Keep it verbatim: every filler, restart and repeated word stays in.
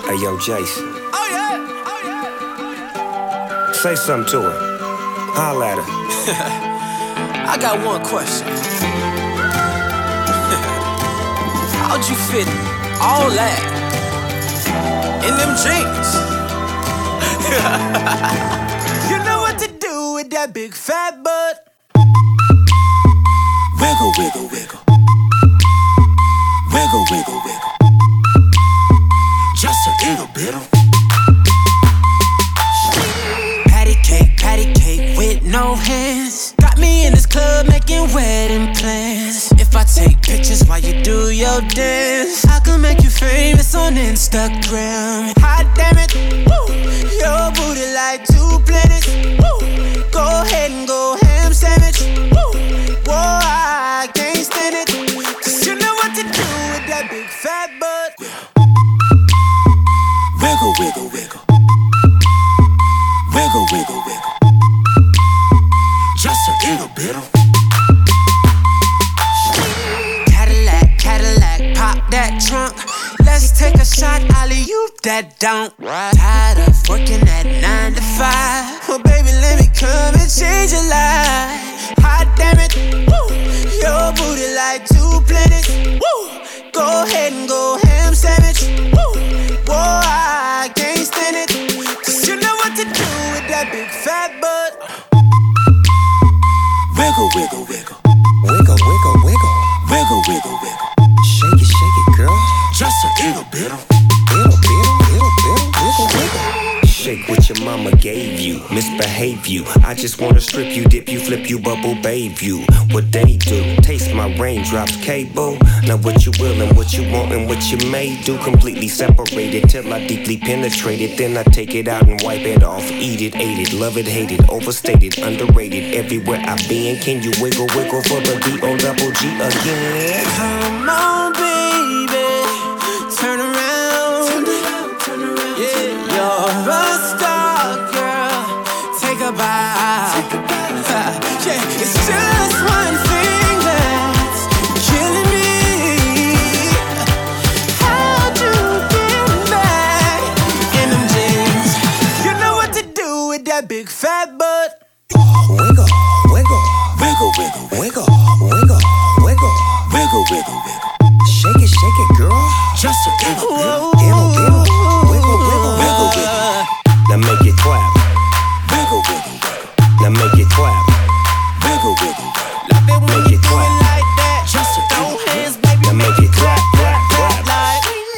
Hey, yo, Jason. Oh, yeah. Oh, yeah. Say something to her. Holla at her. I got one question. How'd you fit all that in them jeans? You know what to do with that big fat butt. Wiggle, wiggle, wiggle. Wiggle, wiggle, wiggle. Just a little bit of patty cake, patty cake with no hands. Got me in this club making wedding plans. If I take pictures while you do your dance, I can make you famous on Instagram. Hot damn it, woo. Your booty like two planets, woo. Go ahead and go ham sandwich, woo. Whoa, I can't stand it, 'cause you know what to do with that big fat butt. wiggle, wiggle, wiggle. Wiggle, wiggle, wiggle. Just a little bit of Cadillac, Cadillac, pop that trunk. Let's take a shot, alley-oop that don't. Tired of working at nine to five. Well, baby, let me come and change your life. Hot damn it, woo. Your booty like two planets, woo. Go ahead and go ham sandwich, woo. Whoa, I can't stand it, 'cause you know what to do with that big fat butt. wiggle, wiggle, wiggle. Wiggle, wiggle, wiggle. Wiggle, wiggle, wiggle. Shake it, shake it, girl. Just a little bit of Little, little, little, little, wiggle, wiggle. Shake what your mama gave you, misbehave you. I just wanna strip you, dip you, flip you, bubble babe you. What they do, taste my raindrops, cable. Now what you will and what you want and what you may do. Completely separated till I deeply penetrate it. Then I take it out and wipe it off. Eat it, ate it, love it, hate it. Overstated, underrated, everywhere I've been. Can you wiggle, wiggle for the D O double G again? Come on, baby, turn around. Yeah, you're a star, girl. Take a bite. Yeah, it's just one thing that's killing me. How'd you get back in them jeans? You know what to do with that big fat butt. Wiggle, wiggle, wiggle, wiggle, wiggle, wiggle, wiggle. wiggle, wiggle, wiggle. Shake it, shake it, girl. Just a little bit of Whoa.